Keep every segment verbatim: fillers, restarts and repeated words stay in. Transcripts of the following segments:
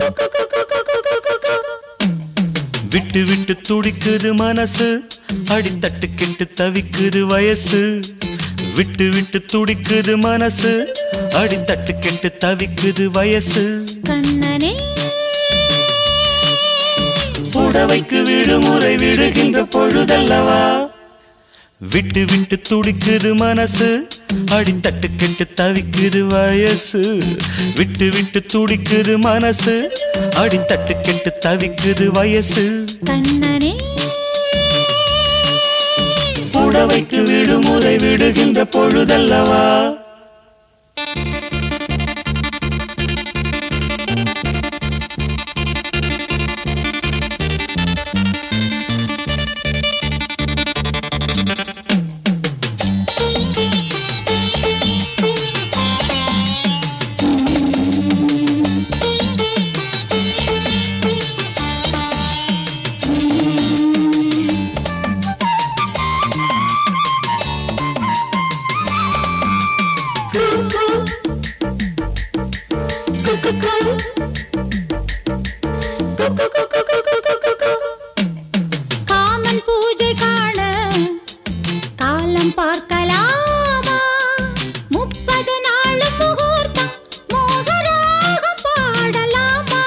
விட்டு விட்டு துடிக்குது மனசு, அடித்தட்டு கெட்டு தவிக்குது வயசு. விட்டு விட்டு துடிக்குது மனசு, அடித்தட்டு கெட்டு தவிக்குது வயசு. கண்ணனே புடவைக்கு விடுமுறை விடுகின்ற பொழுதல்லவா. விட்டு விட்டு துடிக்குது மனசு, அடித்தட்டு கெட்டு தவிக்குது வயசு. விட்டு விட்டு துடிக்குது மனசு, அடித்தட்டு கெட்டு தவிக்குது வயசு. கண்ணனே புடவைக்கு விடுமுறை விடுகின்ற பொழுதல்லவா. காமன் பூஜை காண காலம் பார்க்கலாமா? முப்பது நாளும் முகூர்த்தம் மோகராகம் பாடலாமா?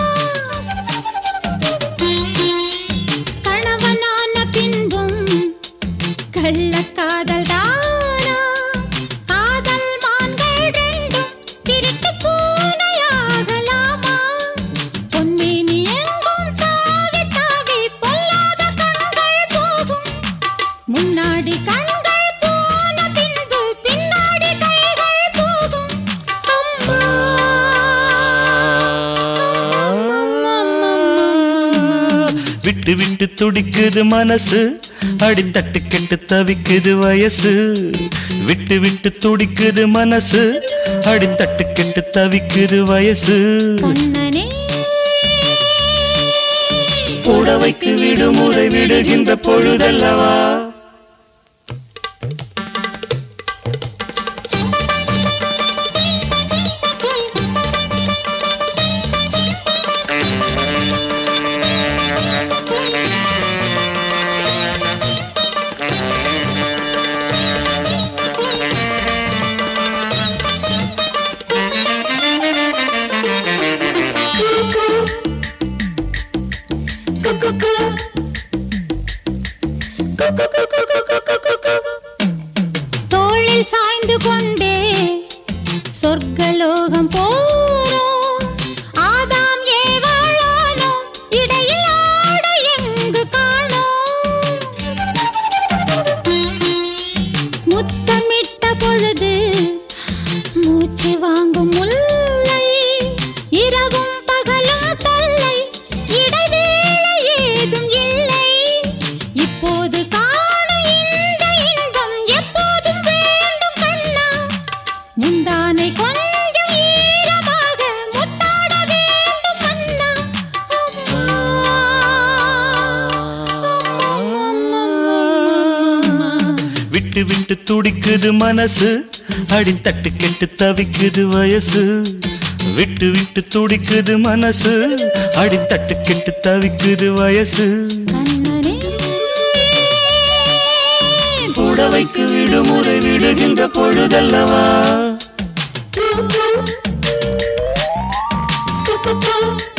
கணவனான பின்பும் கள்ளக்காதல் தானா? காதல் மான்கள் ரெண்டும் திருட்டு பூனையாகலாமா? பொன்மேனி எங்கும் தாவி தாவி பொல்லாத கண்கள் போகும். முன்னாடி கண்கள் போன பின்பு பின்னாடி கைகள் போகும். அம்மா விட்டு விட்டு துடிக்குது மனசு, அடித்தட்டு கெட்டு தவிக்குது வயசு. விட்டு விட்டு துடிக்குது மனசு, அடித்தட்டு கெட்டு தவிக்குது வயசு. கண்ணனே புடவைக்கு விடுமுறை விடுகின்ற பொழுதல்லவா. தோளில் சாய்ந்து கொண்டே சொர்க்கலோகம் போனோம். ஆதாம் ஏவாளானோம், இடையில் ஆட எங்கு காணோம்? முத்தமிட்ட பொழுது மூச்சு வாங்கும் முல்லை, இரவும் பகலும் தொல்லை, இடைவேளை ஏதும் இல்லை. இப்போது காண இந்த இன்பம் எப்போதும் வேண்டும் கண்ணா. முந்தானை கொஞ்சம் ஈரமாக முத்தாட வேண்டும் மன்னா. அம்மா விட்டு விட்டு துடிக்குது மனசு, அடித்தட்டு கெட்டு தவிக்குது வயசு. விட்டு விட்டு துடிக்குது மனசு, அடித்தட்டு கெட்டு தவிக்குது வயசு. கண்ணனே புடவைக்கு விடுமுறை விடுகின்ற பொழுதல்லவா.